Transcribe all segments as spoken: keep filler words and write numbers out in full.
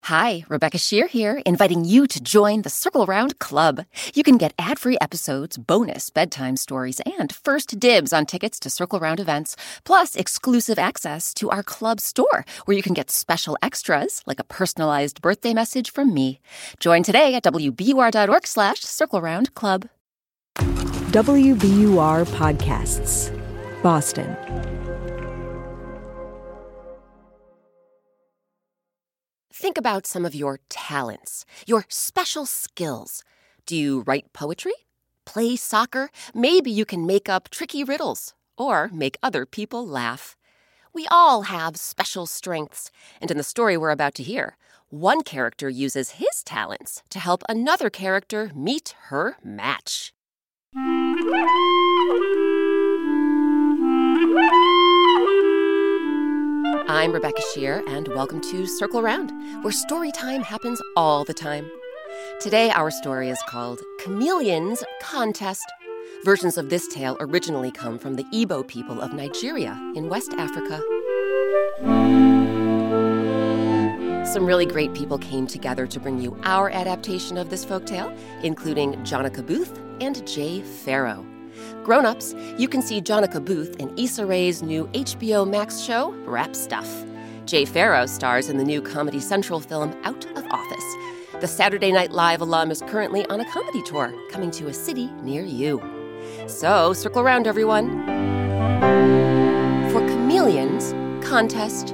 Hi, Rebecca Shear here, inviting you to join the Circle Round Club. You can get ad-free episodes, bonus bedtime stories, and first dibs on tickets to Circle Round events, plus exclusive access to our club store, where you can get special extras, like a personalized birthday message from me. Join today at wbur.org slash Circle Round Club. W B U R Podcasts, Boston. Think about some of your talents, your special skills. Do you write poetry? Play soccer? Maybe you can make up tricky riddles or make other people laugh. We all have special strengths, and in the story we're about to hear, one character uses his talents to help another character meet her match. I'm Rebecca Shear, and welcome to Circle Round, where story time happens all the time. Today, our story is called Chameleon's Contest. Versions of this tale originally come from the Igbo people of Nigeria in West Africa. Some really great people came together to bring you our adaptation of this folktale, including Jonica Booth and Jay Farrow. Grown-ups, you can see Jonica Booth in Issa Rae's new H B O Max show, Rap Stuff. Jay Farrow stars in the new Comedy Central film Out of Office. The Saturday Night Live alum is currently on a comedy tour, coming to a city near you. So, circle around, everyone, for Chameleon's Contest.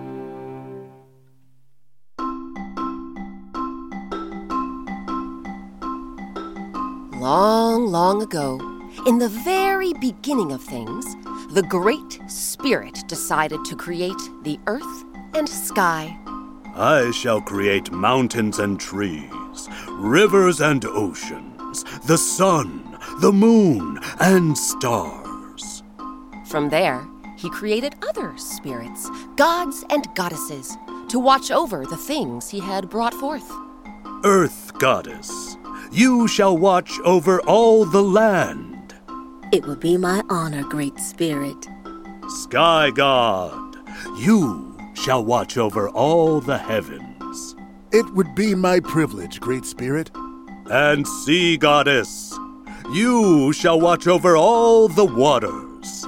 Long, long ago, in the very beginning of things, the Great Spirit decided to create the earth and sky. I shall create mountains and trees, rivers and oceans, the sun, the moon, and stars. From there, he created other spirits, gods and goddesses, to watch over the things he had brought forth. Earth Goddess, you shall watch over all the land. It would be my honor, Great Spirit. Sky God, you shall watch over all the heavens. It would be my privilege, Great Spirit. And Sea Goddess, you shall watch over all the waters.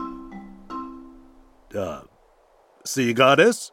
Uh, Sea Goddess?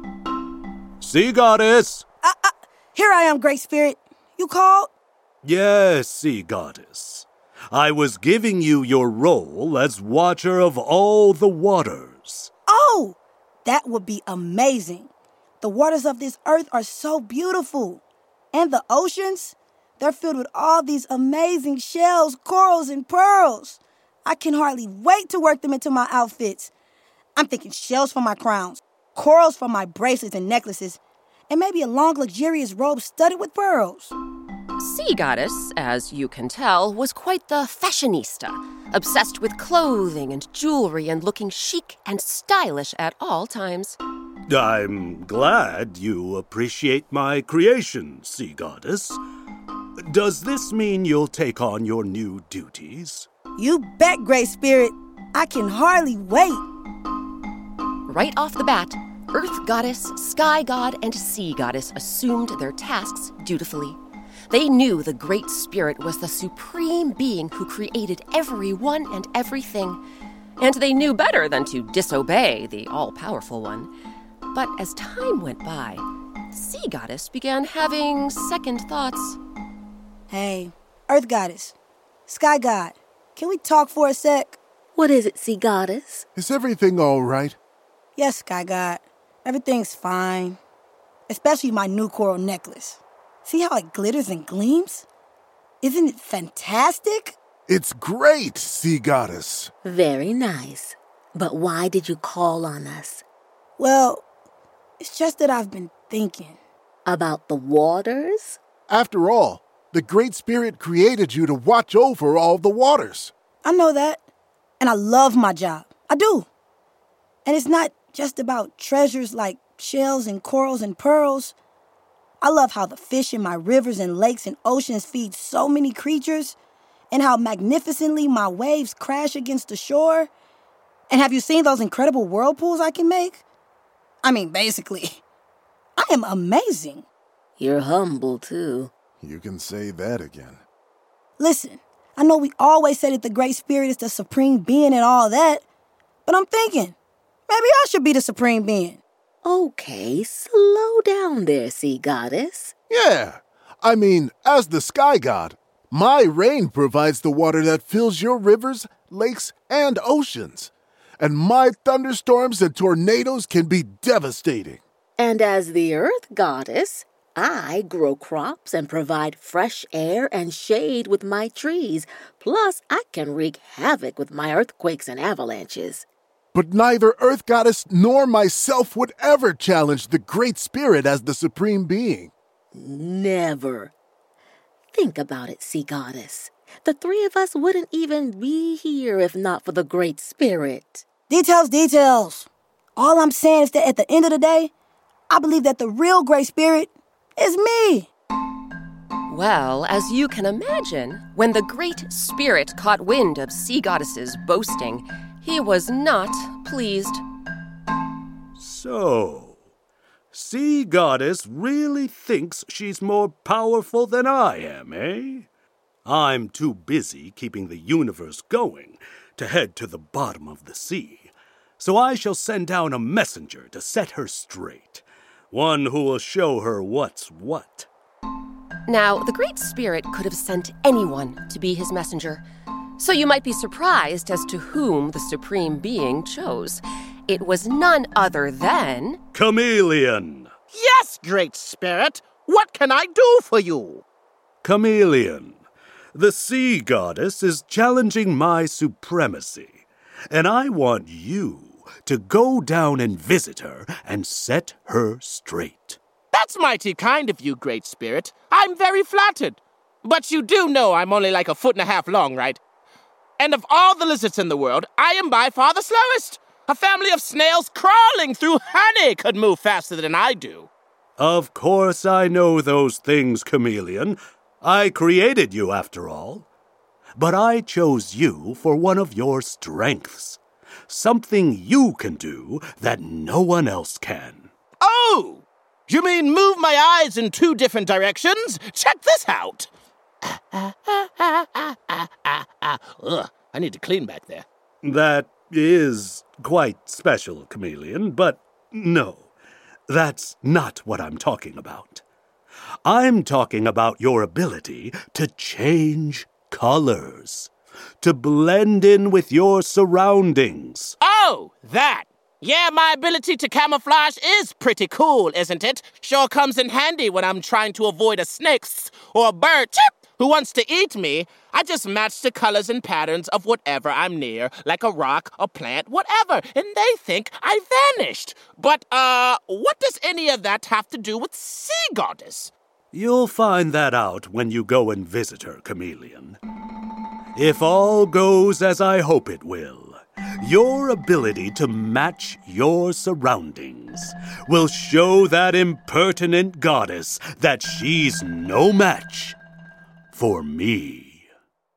Sea Goddess? Uh, uh, here I am, Great Spirit. You called? Yes, Sea Goddess. I was giving you your role as watcher of all the waters. Oh, that would be amazing. The waters of this earth are so beautiful. And the oceans, they're filled with all these amazing shells, corals, and pearls. I can hardly wait to work them into my outfits. I'm thinking shells for my crowns, corals for my bracelets and necklaces, and maybe a long, luxurious robe studded with pearls. Sea Goddess, as you can tell, was quite the fashionista, obsessed with clothing and jewelry and looking chic and stylish at all times. I'm glad you appreciate my creation, Sea Goddess. Does this mean you'll take on your new duties? You bet, Great Spirit. I can hardly wait. Right off the bat, Earth Goddess, Sky God, and Sea Goddess assumed their tasks dutifully. They knew the Great Spirit was the supreme being who created everyone and everything, and they knew better than to disobey the all-powerful one. But as time went by, Sea Goddess began having second thoughts. Hey, Earth Goddess, Sky God, can we talk for a sec? What is it, Sea Goddess? Is everything all right? Yes, Sky God, everything's fine. Especially my new coral necklace. See how it glitters and gleams? Isn't it fantastic? It's great, Sea Goddess. Very nice. But why did you call on us? Well, it's just that I've been thinking. About the waters? After all, the Great Spirit created you to watch over all the waters. I know that, and I love my job. I do. And it's not just about treasures like shells and corals and pearls. I love how the fish in my rivers and lakes and oceans feed so many creatures, and how magnificently my waves crash against the shore. And have you seen those incredible whirlpools I can make? I mean, basically, I am amazing. You're humble, too. You can say that again. Listen, I know we always say that the Great Spirit is the supreme being and all that, but I'm thinking, maybe I should be the supreme being. Okay, slow down there, sea goddess. Yeah, I mean, as the sky god, my rain provides the water that fills your rivers, lakes, and oceans. And my thunderstorms and tornadoes can be devastating. And as the earth goddess, I grow crops and provide fresh air and shade with my trees. Plus, I can wreak havoc with my earthquakes and avalanches. But neither Earth Goddess nor myself would ever challenge the Great Spirit as the supreme being. Never. Think about it, sea goddess. The three of us wouldn't even be here if not for the Great Spirit. Details, details. All I'm saying is that at the end of the day, I believe that the real Great Spirit is me. Well, as you can imagine, when the Great Spirit caught wind of Sea Goddess's boasting, he was not pleased. So, Sea Goddess really thinks she's more powerful than I am, eh? I'm too busy keeping the universe going to head to the bottom of the sea, so I shall send down a messenger to set her straight, one who will show her what's what. Now, the Great Spirit could have sent anyone to be his messenger, so you might be surprised as to whom the Supreme Being chose. It was none other than... Chameleon! Yes, Great Spirit! What can I do for you? Chameleon, the Sea Goddess is challenging my supremacy, and I want you to go down and visit her and set her straight. That's mighty kind of you, Great Spirit. I'm very flattered. But you do know I'm only like a foot and a half long, right? And of all the lizards in the world, I am by far the slowest. A family of snails crawling through honey could move faster than I do. Of course I know those things, Chameleon. I created you, after all. But I chose you for one of your strengths. Something you can do that no one else can. Oh! You mean move my eyes in two different directions? Check this out. Ugh, I need to clean back there. That is quite special, Chameleon, but no, that's not what I'm talking about. I'm talking about your ability to change colors, to blend in with your surroundings. Oh, that. Yeah, my ability to camouflage is pretty cool, isn't it? Sure comes in handy when I'm trying to avoid a snake or a bird chip, who wants to eat me. I just match the colors and patterns of whatever I'm near, like a rock, a plant, whatever, and they think I vanished. But, uh, what does any of that have to do with Sea Goddess? You'll find that out when you go and visit her, Chameleon. If all goes as I hope it will, your ability to match your surroundings will show that impertinent goddess that she's no match for me.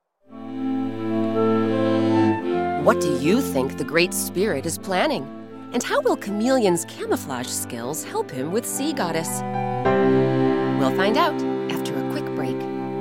What do you think the Great Spirit is planning? And how will Chameleon's camouflage skills help him with Sea Goddess? We'll find out after a quick break.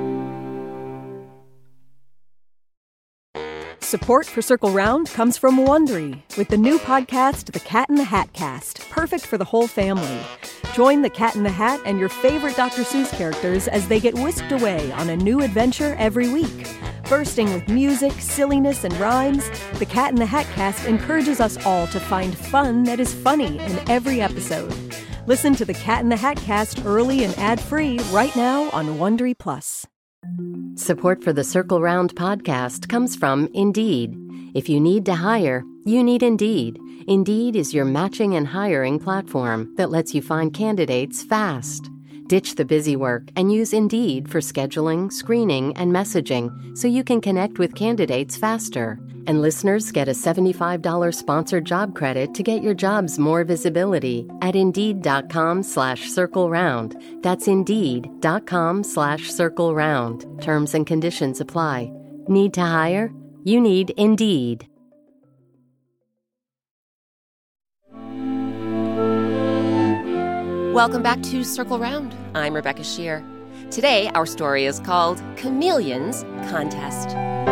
Support for Circle Round comes from Wondery, with the new podcast, The Cat in the Hat Cast, perfect for the whole family. Join the Cat in the Hat and your favorite Doctor Seuss characters as they get whisked away on a new adventure every week. Bursting with music, silliness, and rhymes, The Cat in the Hat Cast encourages us all to find fun that is funny in every episode. Listen to The Cat in the Hat Cast early and ad-free right now on Wondery Plus. Support for the Circle Round podcast comes from Indeed. If you need to hire, you need Indeed. Indeed is your matching and hiring platform that lets you find candidates fast. Ditch the busy work and use Indeed for scheduling, screening, and messaging so you can connect with candidates faster. And listeners get a seventy-five dollars sponsored job credit to get your jobs more visibility at Indeed.com slash Circle Round. That's Indeed.com slash Circle Round. Terms and conditions apply. Need to hire? You need Indeed. Welcome back to Circle Round. I'm Rebecca Shear. Today, our story is called Chameleon's Contest.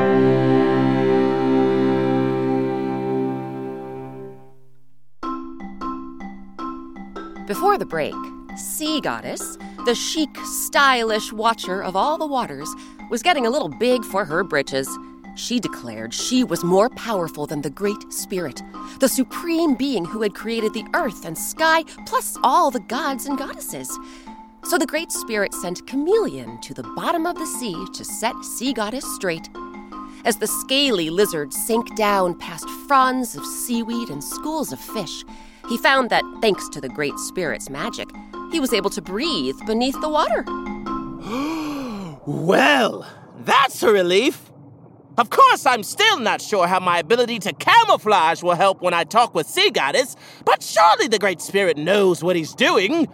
Before the break, Sea Goddess, the chic, stylish watcher of all the waters, was getting a little big for her britches. She declared she was more powerful than the Great Spirit, the supreme being who had created the earth and sky, plus all the gods and goddesses. So the Great Spirit sent Chameleon to the bottom of the sea to set Sea Goddess straight. As the scaly lizard sank down past fronds of seaweed and schools of fish, he found that, thanks to the Great Spirit's magic, he was able to breathe beneath the water. Well, that's a relief. Of course, I'm still not sure how my ability to camouflage will help when I talk with Sea Goddess, but surely the Great Spirit knows what he's doing.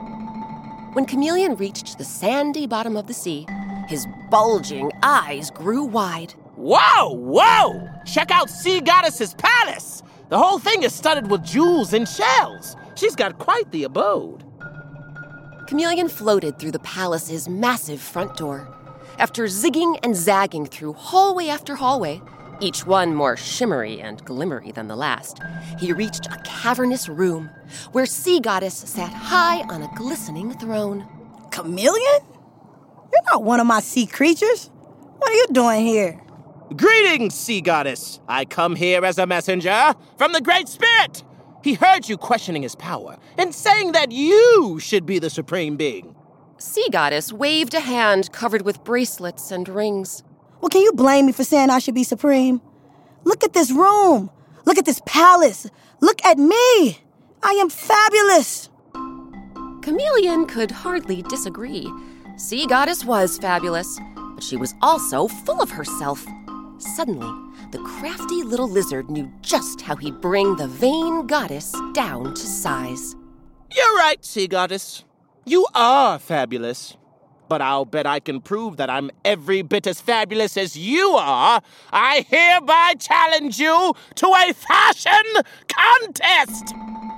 When Chameleon reached the sandy bottom of the sea, his bulging eyes grew wide. Whoa, whoa! Check out Sea Goddess's palace! The whole thing is studded with jewels and shells. She's got quite the abode. Chameleon floated through the palace's massive front door. After zigging and zagging through hallway after hallway, each one more shimmery and glimmery than the last, he reached a cavernous room where Sea Goddess sat high on a glistening throne. Chameleon? You're not one of my sea creatures. What are you doing here? Greetings, Sea Goddess. I come here as a messenger from the Great Spirit. He heard you questioning his power and saying that you should be the supreme being. Sea Goddess waved a hand covered with bracelets and rings. Well, can you blame me for saying I should be supreme? Look at this room. Look at this palace. Look at me. I am fabulous. Chameleon could hardly disagree. Sea Goddess was fabulous, but she was also full of herself. Suddenly, the crafty little lizard knew just how he'd bring the vain goddess down to size. You're right, Sea Goddess. You are fabulous. But I'll bet I can prove that I'm every bit as fabulous as you are. I hereby challenge you to a fashion contest!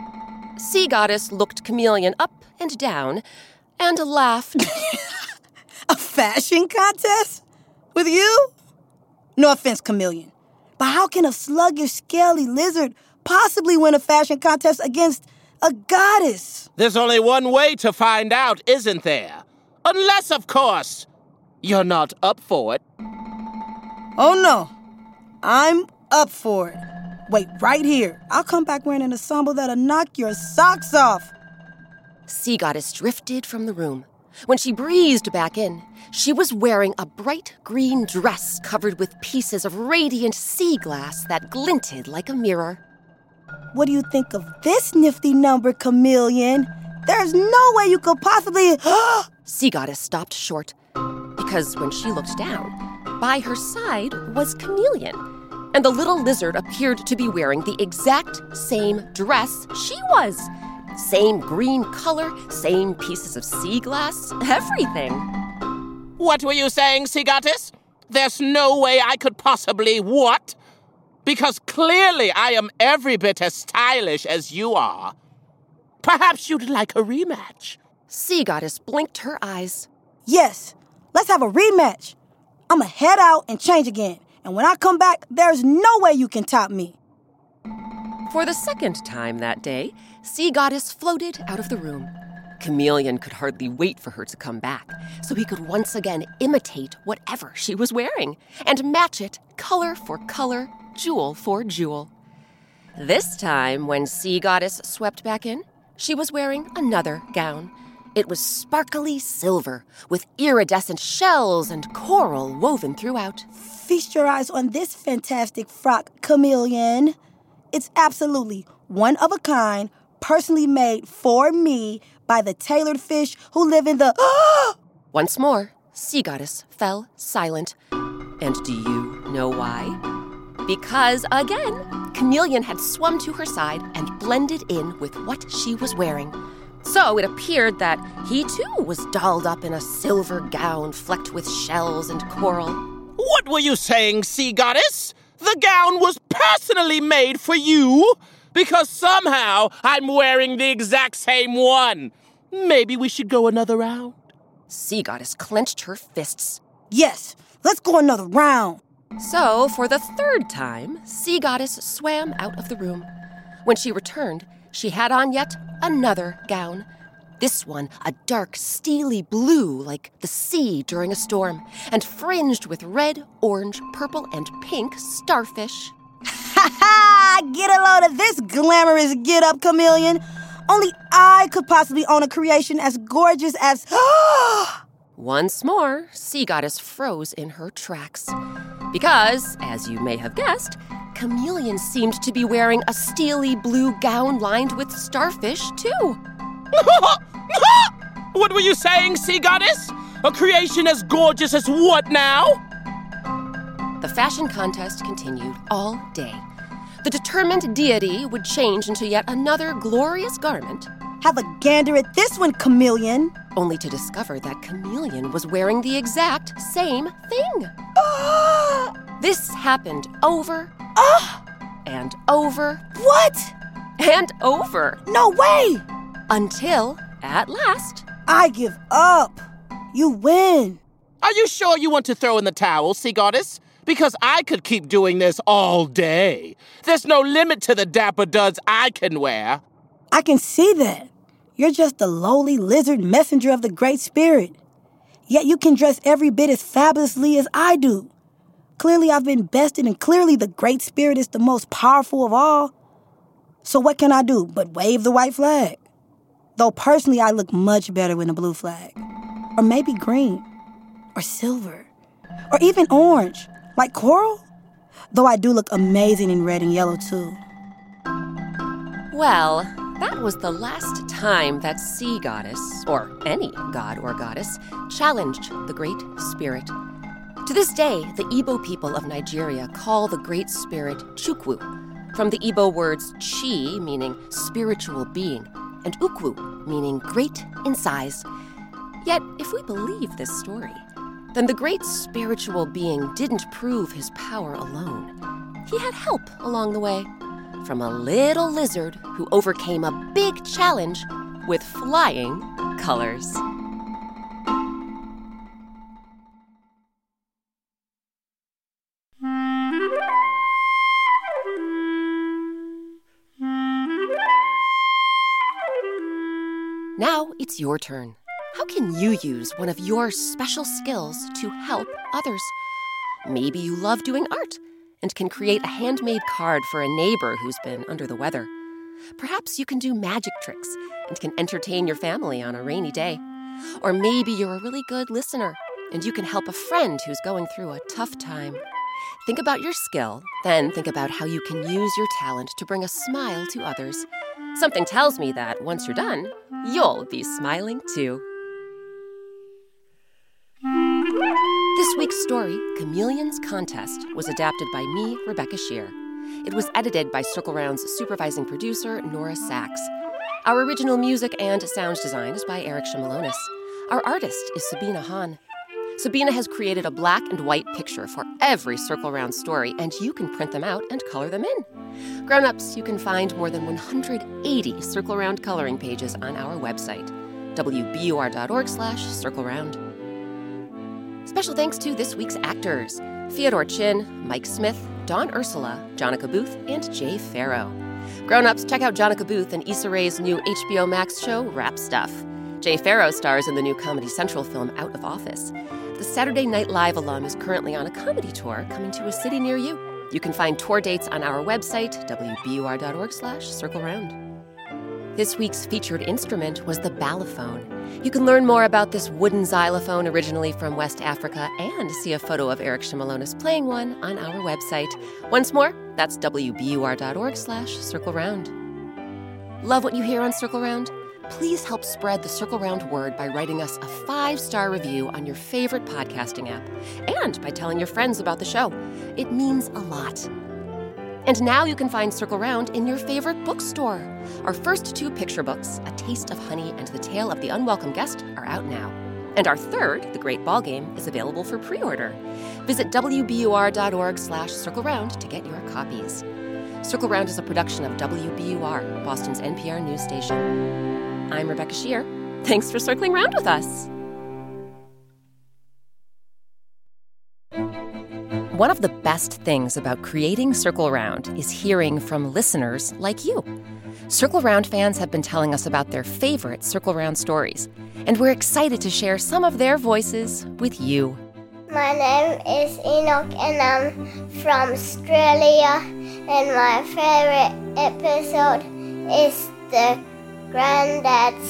Sea Goddess looked Chameleon up and down and laughed. A fashion contest? With you? No offense, Chameleon, but how can a sluggish, scaly lizard possibly win a fashion contest against a goddess? There's only one way to find out, isn't there? Unless, of course, you're not up for it. Oh, no. I'm up for it. Wait, right here. I'll come back wearing an ensemble that'll knock your socks off. Sea Goddess drifted from the room. When she breezed back in, she was wearing a bright green dress covered with pieces of radiant sea glass that glinted like a mirror. What do you think of this nifty number, Chameleon? There's no way you could possibly... Sea Goddess stopped short, because when she looked down, by her side was Chameleon, and the little lizard appeared to be wearing the exact same dress she was. Same green color, same pieces of sea glass, everything. What were you saying, Sea Goddess? There's no way I could possibly what? Because clearly I am every bit as stylish as you are. Perhaps you'd like a rematch. Sea Goddess blinked her eyes. Yes, let's have a rematch. I'ma head out and change again. And when I come back, there's no way you can top me. For the second time that day, Sea Goddess floated out of the room. Chameleon could hardly wait for her to come back, so he could once again imitate whatever she was wearing and match it color for color, jewel for jewel. This time, when Sea Goddess swept back in, she was wearing another gown. It was sparkly silver, with iridescent shells and coral woven throughout. Feast your eyes on this fantastic frock, Chameleon. It's absolutely one of a kind, personally made for me by the tailored fish who live in the... Once more, Sea Goddess fell silent. And do you know why? Because, again, Chameleon had swum to her side and blended in with what she was wearing. So it appeared that he, too, was dolled up in a silver gown flecked with shells and coral. What were you saying, Sea Goddess? The gown was personally made for you? Because somehow I'm wearing the exact same one. Maybe we should go another round. Sea Goddess clenched her fists. Yes, let's go another round. So, for the third time, Sea Goddess swam out of the room. When she returned, she had on yet another gown. This one a dark, steely blue like the sea during a storm, and fringed with red, orange, purple, and pink starfish. Ha ha! Get a load of this glamorous get-up, chameleon. Only I could possibly own a creation as gorgeous as... Once more, Sea Goddess froze in her tracks. Because, as you may have guessed, Chameleon seemed to be wearing a steely blue gown lined with starfish, too. What were you saying, Sea Goddess? A creation as gorgeous as what now? The fashion contest continued all day. The determined deity would change into yet another glorious garment. Have a gander at this one, chameleon. Only to discover that Chameleon was wearing the exact same thing. This happened over Ah! and over What? and over No way! until, at last, I give up. You win. Are you sure you want to throw in the towel, Sea Goddess? Because I could keep doing this all day. There's no limit to the dapper duds I can wear. I can see that. You're just the lowly lizard messenger of the Great Spirit. Yet you can dress every bit as fabulously as I do. Clearly I've been bested, and clearly the Great Spirit is the most powerful of all. So what can I do but wave the white flag? Though personally I look much better with a blue flag. Or maybe green. Or silver. Or even orange. Like coral? Though I do look amazing in red and yellow too. well, that was the last time that Sea Goddess, or any god or goddess, challenged the Great Spirit. To this day, the Igbo people of Nigeria call the Great Spirit Chukwu, from the Igbo words chi, meaning spiritual being, and ukwu, meaning great in size. Yet, if we believe this story, then the great spiritual being didn't prove his power alone. He had help along the way, from a little lizard who overcame a big challenge with flying colors. Now it's your turn. How can you use one of your special skills to help others? Maybe you love doing art and can create a handmade card for a neighbor who's been under the weather. Perhaps you can do magic tricks and can entertain your family on a rainy day. Or maybe you're a really good listener and you can help a friend who's going through a tough time. Think about your skill, then think about how you can use your talent to bring a smile to others. Something tells me that once you're done, you'll be smiling too. This week's story, Chameleon's Contest, was adapted by me, Rebecca Shear. It was edited by Circle Round's supervising producer, Nora Sachs. Our original music and sound design is by Eric Shimalonis. Our artist is Sabina Hahn. Sabina has created a black and white picture for every Circle Round story, and you can print them out and color them in. Grown-ups, you can find more than one hundred eighty Circle Round coloring pages on our website, w b u r dot org slash circle round. Special thanks to this week's actors, Theodore Chin, Mike Smith, Dawn Ursula, Jonica Booth, and Jay Farrow. Grown-ups, check out Jonica Booth and Issa Rae's new H B O Max show, Rap Stuff. Jay Farrow stars in the new Comedy Central film Out of Office. The Saturday Night Live alum is currently on a comedy tour coming to a city near you. You can find tour dates on our website, w b u r dot org slash circle round. This week's featured instrument was the balafone. You can learn more about this wooden xylophone originally from West Africa and see a photo of Eric Shimalonis playing one on our website. Once more, that's w b u r dot org slash circle round. Love what you hear on Circle Round? Please help spread the Circle Round word by writing us a five-star review on your favorite podcasting app and by telling your friends about the show. It means a lot. And now you can find Circle Round in your favorite bookstore. Our first two picture books, A Taste of Honey and The Tale of the Unwelcome Guest, are out now. And our third, The Great Ball Game, is available for pre-order. Visit w b u r dot org slash circle round to get your copies. Circle Round is a production of W B U R, Boston's N P R news station. I'm Rebecca Shear. Thanks for circling around with us. One of the best things about creating Circle Round is hearing from listeners like you. Circle Round fans have been telling us about their favorite Circle Round stories, and we're excited to share some of their voices with you. My name is Enoch and I'm from Australia, and my favorite episode is the Granddad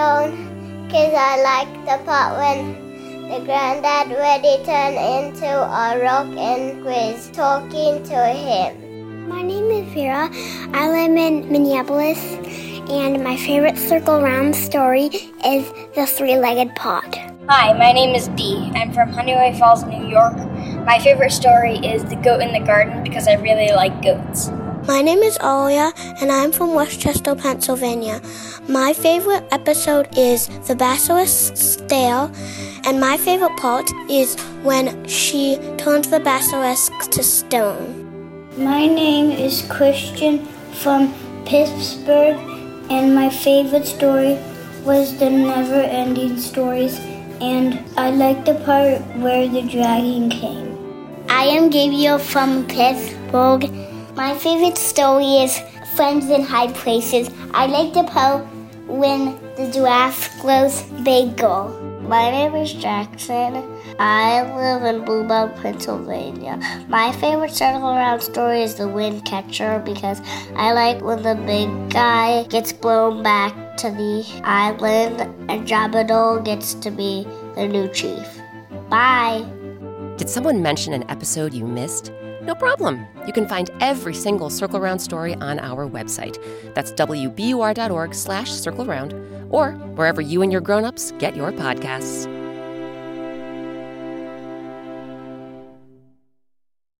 Stone, because I like the part when the granddad really turned into a rock and was talking to him. My name is Vera. I live in Minneapolis, and my favorite Circle Round story is The Three-Legged Pot. Hi, my name is Dee. I'm from Honeyway Falls, New York. My favorite story is The Goat in the Garden because I really like goats. My name is Alia, and I'm from Westchester, Pennsylvania. My favorite episode is The Basilisk's Tale, and my favorite part is when she turns the basilisk to stone. My name is Christian from Pittsburgh, and my favorite story was the Never-Ending Stories, and I like the part where the dragon came. I am Gabriel from Pittsburgh. My favorite story is Friends in High Places. I like the part when the giraffe grows bagel. My name is Jackson. I live in Blue Mountain, Pennsylvania. My favorite Circle Around story is The Wind Catcher because I like when the big guy gets blown back to the island and Jabadol gets to be the new chief. Bye. Did someone mention an episode you missed? No problem. You can find every single Circle Round story on our website. That's w b u r dot org slash circle round, or wherever you and your grown-ups get your podcasts.